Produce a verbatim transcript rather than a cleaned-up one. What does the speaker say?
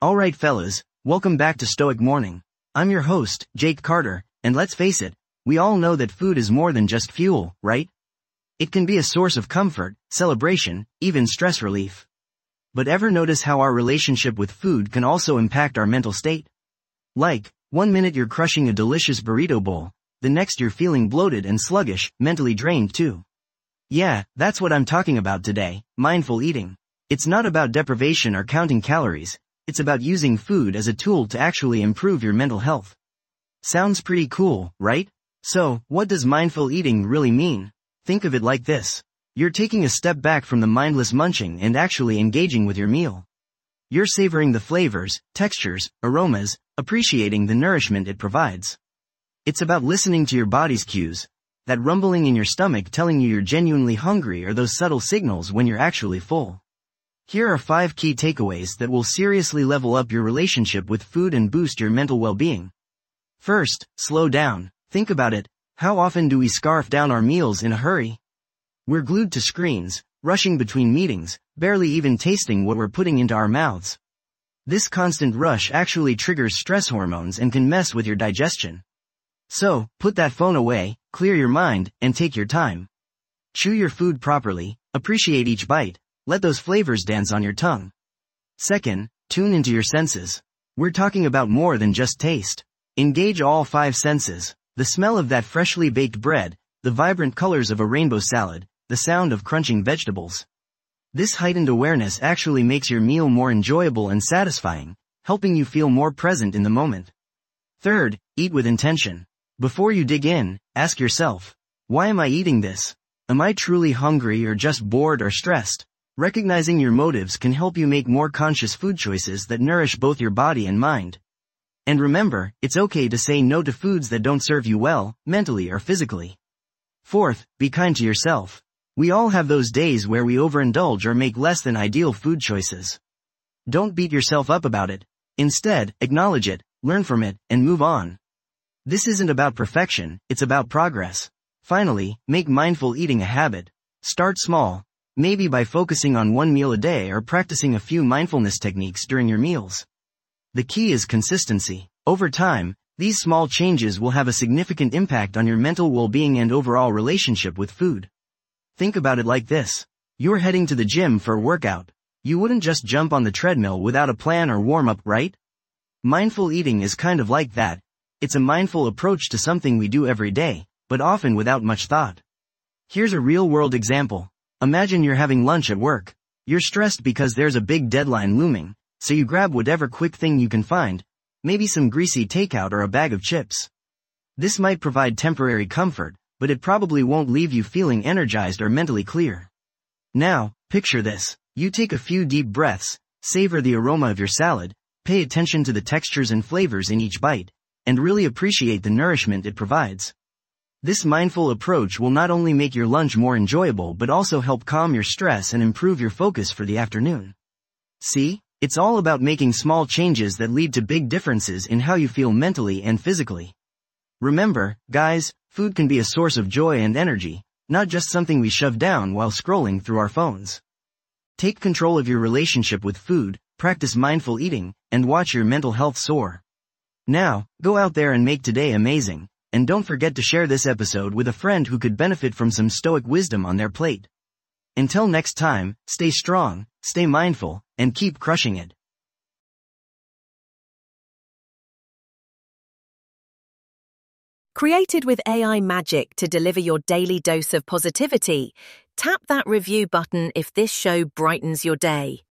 Alright fellas, welcome back to Stoic Morning. I'm your host, Jake Carter, and let's face it, we all know that food is more than just fuel, right? It can be a source of comfort, celebration, even stress relief. But ever notice how our relationship with food can also impact our mental state? Like, one minute you're crushing a delicious burrito bowl, the next you're feeling bloated and sluggish, mentally drained too. Yeah, that's what I'm talking about today, mindful eating. It's not about deprivation or counting calories. It's about using food as a tool to actually improve your mental health. Sounds pretty cool, right? So, what does mindful eating really mean? Think of it like this. You're taking a step back from the mindless munching and actually engaging with your meal. You're savoring the flavors, textures, aromas, appreciating the nourishment it provides. It's about listening to your body's cues, that rumbling in your stomach telling you you're genuinely hungry or those subtle signals when you're actually full. Here are five key takeaways that will seriously level up your relationship with food and boost your mental well-being. First, slow down. Think about it. How often do we scarf down our meals in a hurry? We're glued to screens, rushing between meetings, barely even tasting what we're putting into our mouths. This constant rush actually triggers stress hormones and can mess with your digestion. So, put that phone away, clear your mind, and take your time. Chew your food properly, appreciate each bite. Let those flavors dance on your tongue. Second, tune into your senses. We're talking about more than just taste. Engage all five senses. The smell of that freshly baked bread, the vibrant colors of a rainbow salad, the sound of crunching vegetables. This heightened awareness actually makes your meal more enjoyable and satisfying, helping you feel more present in the moment. Third, eat with intention. Before you dig in, ask yourself, why am I eating this? Am I truly hungry or just bored or stressed? Recognizing your motives can help you make more conscious food choices that nourish both your body and mind. And remember, it's okay to say no to foods that don't serve you well, mentally or physically. Fourth, be kind to yourself. We all have those days where we overindulge or make less than ideal food choices. Don't beat yourself up about it. Instead, acknowledge it, learn from it, and move on. This isn't about perfection, it's about progress. Finally, make mindful eating a habit. Start small. Maybe by focusing on one meal a day or practicing a few mindfulness techniques during your meals. The key is consistency. Over time, these small changes will have a significant impact on your mental well-being and overall relationship with food. Think about it like this. You're heading to the gym for a workout. You wouldn't just jump on the treadmill without a plan or warm-up, right? Mindful eating is kind of like that. It's a mindful approach to something we do every day, but often without much thought. Here's a real-world example. Imagine you're having lunch at work. You're stressed because there's a big deadline looming, so you grab whatever quick thing you can find, maybe some greasy takeout or a bag of chips. This might provide temporary comfort, but it probably won't leave you feeling energized or mentally clear. Now, picture this. You take a few deep breaths, savor the aroma of your salad, pay attention to the textures and flavors in each bite, and really appreciate the nourishment it provides. This mindful approach will not only make your lunch more enjoyable but also help calm your stress and improve your focus for the afternoon. See, it's all about making small changes that lead to big differences in how you feel mentally and physically. Remember, guys, food can be a source of joy and energy, not just something we shove down while scrolling through our phones. Take control of your relationship with food, practice mindful eating, and watch your mental health soar. Now, go out there and make today amazing. And don't forget to share this episode with a friend who could benefit from some stoic wisdom on their plate. Until next time, stay strong, stay mindful, and keep crushing it. Created with A I magic to deliver your daily dose of positivity, tap that review button if this show brightens your day.